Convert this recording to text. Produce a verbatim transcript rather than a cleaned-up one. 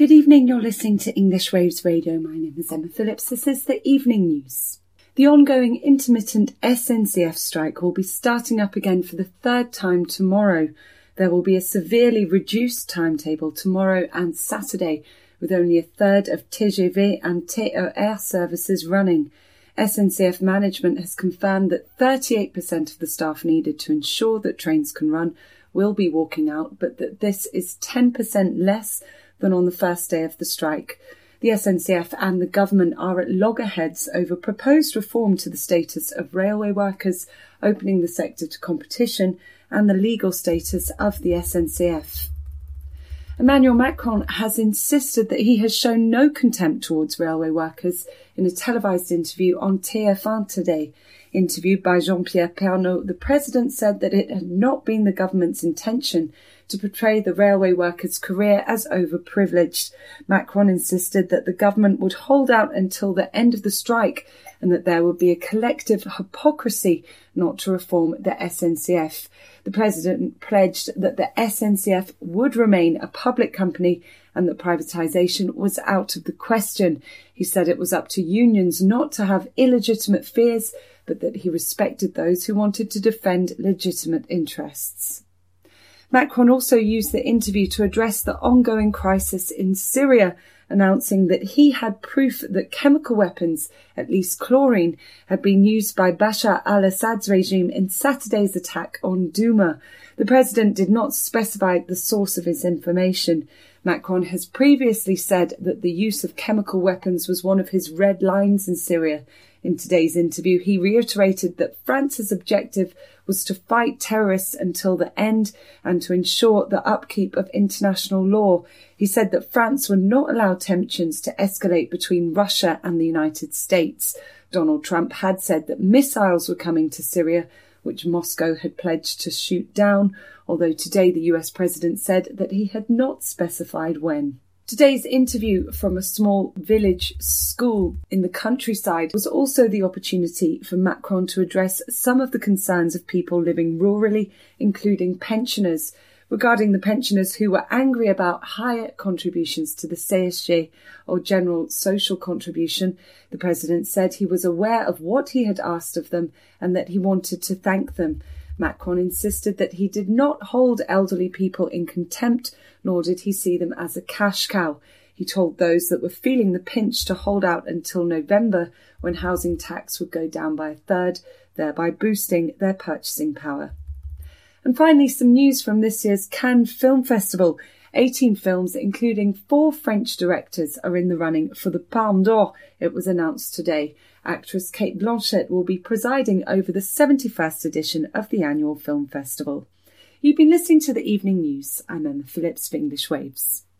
Good evening, you're listening to English Waves Radio. My name is Emma Phillips. This is the evening news. The ongoing intermittent S N C F strike will be starting up again for the third time tomorrow. There will be a severely reduced timetable tomorrow and Saturday, with only a third of T G V and T E R services running. S N C F management has confirmed that thirty-eight percent of the staff needed to ensure that trains can run will be walking out, but that this is ten percent less than on the first day of the strike. The S N C F and the government are at loggerheads over proposed reform to the status of railway workers, opening the sector to competition, and the legal status of the S N C F. Emmanuel Macron has insisted that he has shown no contempt towards railway workers in a televised interview on T F one today. Interviewed by Jean-Pierre Pernaut, the president said that it had not been the government's intention to portray the railway workers' career as overprivileged. Macron insisted that the government would hold out until the end of the strike and that there would be a collective hypocrisy not to reform the S N C F. The president pledged that the S N C F would remain a public company and that privatisation was out of the question. He said it was up to unions not to have illegitimate fears, but that he respected those who wanted to defend legitimate interests. Macron also used the interview to address the ongoing crisis in Syria, announcing that he had proof that chemical weapons, at least chlorine, had been used by Bashar al-Assad's regime in Saturday's attack on Douma. The president did not specify the source of his information. Macron has previously said that the use of chemical weapons was one of his red lines in Syria. In today's interview, he reiterated that France's objective was to fight terrorists until the end and to ensure the upkeep of international law. He said that France would not allow tensions to escalate between Russia and the United States. Donald Trump had said that missiles were coming to Syria, which Moscow had pledged to shoot down, although today the U S president said that he had not specified when. Today's interview from a small village school in the countryside was also the opportunity for Macron to address some of the concerns of people living rurally, including pensioners. Regarding the pensioners who were angry about higher contributions to the C S G, or General Social Contribution, the president said he was aware of what he had asked of them and that he wanted to thank them. Macron insisted that he did not hold elderly people in contempt, nor did he see them as a cash cow. He told those that were feeling the pinch to hold out until November, when housing tax would go down by a third, thereby boosting their purchasing power. And finally, some news from this year's Cannes Film Festival. eighteen films, including four French directors, are in the running for the Palme d'Or, it was announced today. Actress Cate Blanchett will be presiding over the seventy-first edition of the annual film festival. You've been listening to the evening news. I'm Emma Phillips for English Waves.